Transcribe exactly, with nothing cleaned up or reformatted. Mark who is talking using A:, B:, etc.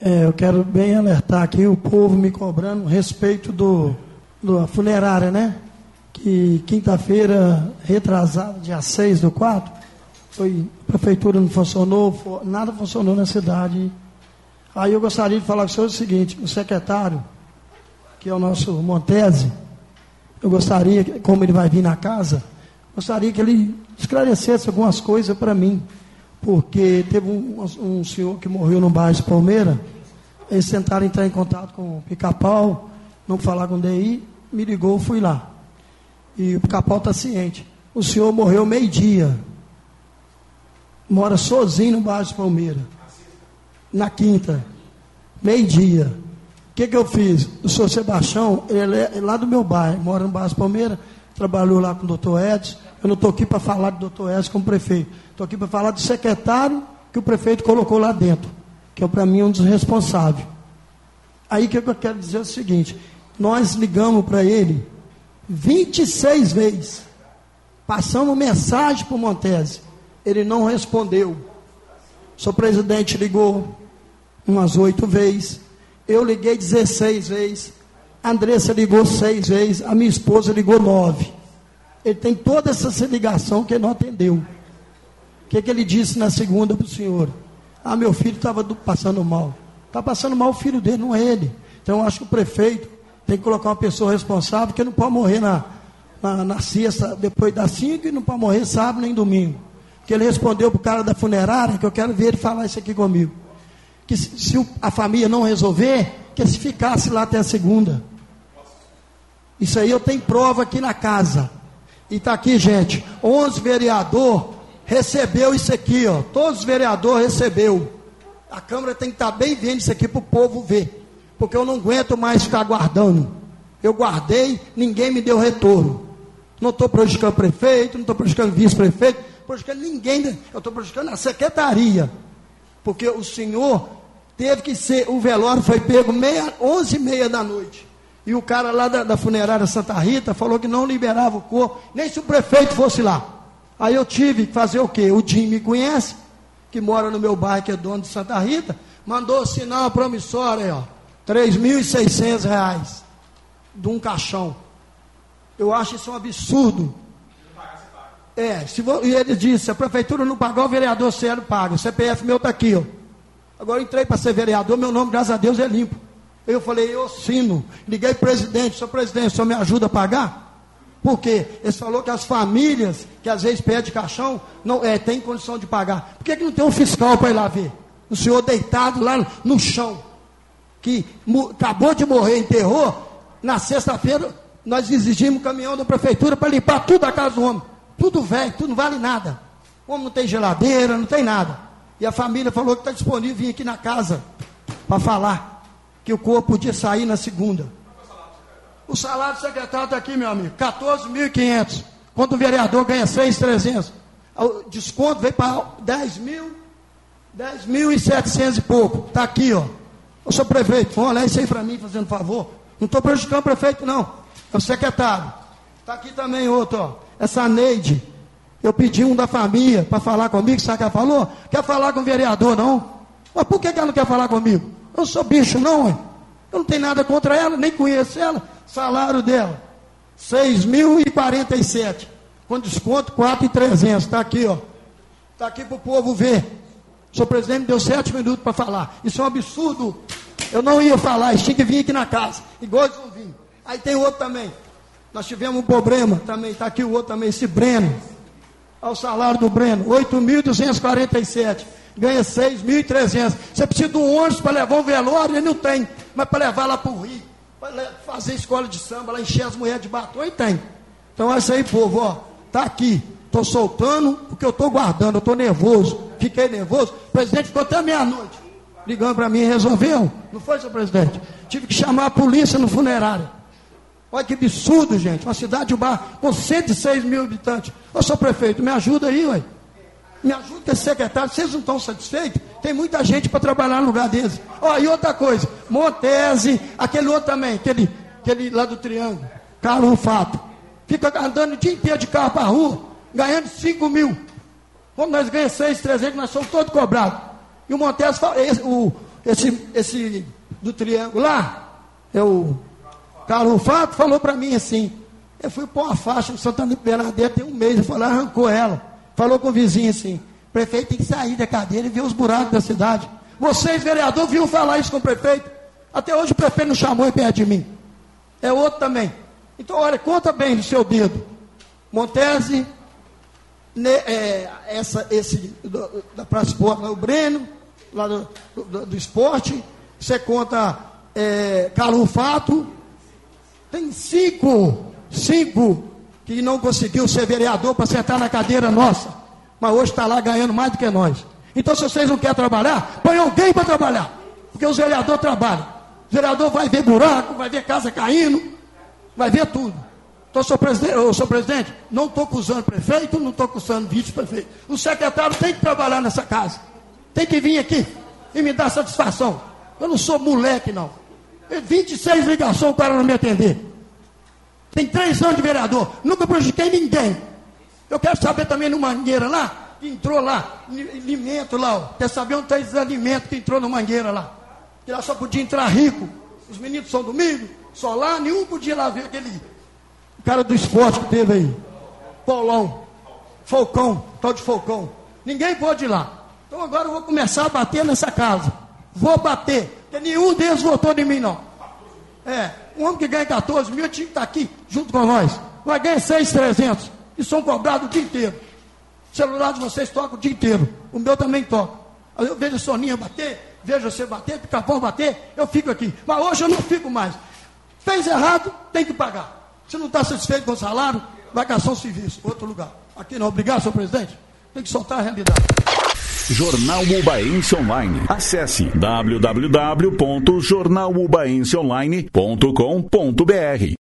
A: É, eu quero bem alertar aqui o povo me cobrando a respeito do, da funerária, né? Que quinta-feira, retrasada, dia seis do quatro, foi, a prefeitura não funcionou, for, nada funcionou na cidade. Aí eu gostaria de falar com o senhor o seguinte: o secretário, que é o nosso Montese, eu gostaria, como ele vai vir na casa, gostaria que ele esclarecesse algumas coisas para mim, porque teve um, um senhor que morreu no bairro de Palmeira, eles tentaram entrar em contato com o Pica-Pau, não falar com o D I, me ligou, fui lá. E o Pica-Pau está ciente. O senhor morreu meio-dia. Mora sozinho no bairro de Palmeira. Na quinta. Meio-dia. O que, que eu fiz? O senhor Sebastião, ele é lá do meu bairro, mora no bairro de Palmeira, trabalhou lá com o doutor Edson. Eu não estou aqui para falar do doutor Edson como prefeito. Estou aqui para falar do secretário que o prefeito colocou lá dentro, que é para mim um dos responsáveis. Aí o que eu quero dizer é o seguinte: nós ligamos para ele vinte e seis vezes, passamos mensagem para o Montese, ele não respondeu. O senhor presidente ligou umas oito vezes, eu liguei dezesseis vezes, a Andressa ligou seis vezes, a minha esposa ligou nove. Ele tem toda essa ligação que ele não atendeu. O que, que ele disse na segunda para o senhor? Ah, meu filho estava passando mal. Está passando mal o filho dele, não é ele. Então eu acho que o prefeito tem que colocar uma pessoa responsável, que não pode morrer na, na, na sexta, depois das cinco, e não pode morrer sábado nem domingo. Que ele respondeu para o cara da funerária, que eu quero ver ele falar isso aqui comigo. Que se, se a família não resolver, que se ficasse lá até a segunda. Isso aí eu tenho prova aqui na casa. E está aqui, gente, onze vereadores recebeu isso aqui, ó. Todos os vereadores recebeu. A Câmara tem que estar bem vendo isso aqui para o povo ver. Porque eu não aguento mais ficar guardando. Eu guardei, ninguém me deu retorno. Não estou prejudicando o prefeito, não estou prejudicando o vice-prefeito, não estou prejudicando ninguém. Eu estou prejudicando a secretaria. Porque o senhor teve que ser, o velório foi pego meia, onze e meia da noite. E o cara lá da, da funerária Santa Rita falou que não liberava o corpo, nem se o prefeito fosse lá. Aí eu tive que fazer o quê? O Jim me conhece, que mora no meu bairro, que é dono de Santa Rita, mandou assinar uma promissória aí, ó. três mil e seiscentos reais de um caixão. Eu acho isso um absurdo. É, se vo, e ele disse: se a prefeitura não pagar, o vereador Célio paga. O C P F meu está aqui, ó. Agora eu entrei para ser vereador, meu nome, graças a Deus, é limpo. Eu falei: eu assino. Liguei para o presidente: senhor presidente, o senhor me ajuda a pagar? Por quê? Ele falou que as famílias que às vezes pedem caixão não é, tem condição de pagar. Por que, que não tem um fiscal para ir lá ver? O senhor deitado lá no chão, que acabou de morrer, enterrou. Na sexta-feira nós exigimos um caminhão da prefeitura para limpar tudo a casa do homem. Tudo velho, tudo não vale nada. O homem não tem geladeira, não tem nada. E a família falou que está disponível vir aqui na casa para falar que o corpo podia sair na segunda. O salário do secretário está aqui, meu amigo, quatorze mil e quinhentos. Quando o vereador ganha seis mil e trezentos. O desconto veio para dez mil, dez mil e setecentos e pouco. Está aqui, ó. Ô, senhor prefeito, vamos olhar isso aí para mim, fazendo favor. Não estou prejudicando o prefeito, não. É o secretário. Está aqui também outro, ó. Essa Neide. Eu pedi um da família para falar comigo, sabe o que ela falou? Quer falar com o vereador, não? Mas por que ela não quer falar comigo? Eu não sou bicho, não, ué. Eu não tenho nada contra ela, nem conheço ela. Salário dela, seis mil e quarenta e sete. Com desconto, quatro mil e trezentos. Está aqui, ó. Está aqui para o povo ver. O senhor presidente me deu sete minutos para falar. Isso é um absurdo. Eu não ia falar, eles tinham que vir aqui na casa. Igual eles não vinham. Aí tem outro também. Nós tivemos um problema também. Está aqui o outro também, esse Breno. Olha o salário do Breno, oito mil duzentos e quarenta e sete. Ganha seis mil e trezentos. Você precisa de um ônibus para levar um velório, ele não tem. Mas para levar lá para o Rio, para fazer escola de samba, lá encher as mulheres de batom, e tem. Então é isso aí, povo, ó. Está aqui. Estou soltando porque eu estou guardando, eu estou nervoso. Fiquei nervoso. O presidente ficou até meia-noite ligando para mim e resolveu. Não foi, senhor presidente? Tive que chamar a polícia no funerário. Olha que absurdo, gente. Uma cidade de bar com cento e seis mil habitantes. Ô, senhor prefeito, me ajuda aí, ué. Me ajuda, esse secretário. Vocês não estão satisfeitos? Tem muita gente para trabalhar no lugar deles. Ó, e outra coisa. Montese, aquele outro também, aquele, aquele lá do Triângulo. Carlos Fato. Fica andando o dia inteiro de carro para a rua, ganhando cinco mil. Quando nós ganhamos seis, trezentos, nós somos todos cobrados. E o Montese, o, esse, esse do Triângulo lá, é o Carlos Fato, falou para mim assim, eu fui pôr uma faixa no Santana de Bernadette, tem um mês, eu falei, arrancou ela. Falou com o vizinho assim, o prefeito tem que sair da cadeira e ver os buracos da cidade. Vocês, vereador, viram falar isso com o prefeito? Até hoje o prefeito não chamou e perto de mim. É outro também. Então, olha, conta bem do seu dedo. Montese, ne, é, essa, esse do, da Praça Esporte, lá o Breno, lá do, do, do esporte, você conta é, Carlos Fato, tem cinco, cinco que não conseguiu ser vereador para sentar na cadeira nossa, mas hoje está lá ganhando mais do que nós. Então, se vocês não querem trabalhar, põe alguém para trabalhar, porque os vereadores trabalham. O vereador vai ver buraco, vai ver casa caindo, vai ver tudo. Então, senhor presidente, eu, senhor presidente, não estou acusando prefeito, não estou acusando vice-prefeito. O secretário tem que trabalhar nessa casa. Tem que vir aqui e me dar satisfação. Eu não sou moleque, não. vinte e seis ligações, o cara não me atender. Tem três anos de vereador, nunca prejudiquei ninguém. Eu quero saber também no Mangueira lá, que entrou lá, alimento lá, ó. Quer saber onde está esse alimento que entrou no Mangueira lá? Que lá só podia entrar rico. Os meninos de São Domingo, só lá, nenhum podia lá ver aquele cara do esporte que teve aí. Paulão, Falcão, tal de Falcão. Ninguém pode ir lá. Então agora eu vou começar a bater nessa casa. Vou bater, porque nenhum deles votou em mim, não. É, um homem que ganha quatorze mil tinha que estar aqui, junto com nós. Vai ganhar seis mil e trezentos. E são cobrados o dia inteiro. O celular de vocês toca o dia inteiro. O meu também toca. Aí eu vejo a Soninha bater, vejo você bater, o Capão bater, eu fico aqui. Mas hoje eu não fico mais. Fez errado, tem que pagar. Se não está satisfeito com o salário, vai caçar um serviço, outro lugar. Aqui não, obrigado, senhor presidente. Tem que soltar a realidade.
B: Jornal Ubaense Online. Acesse w w w ponto jornal ubaense online ponto com ponto b r.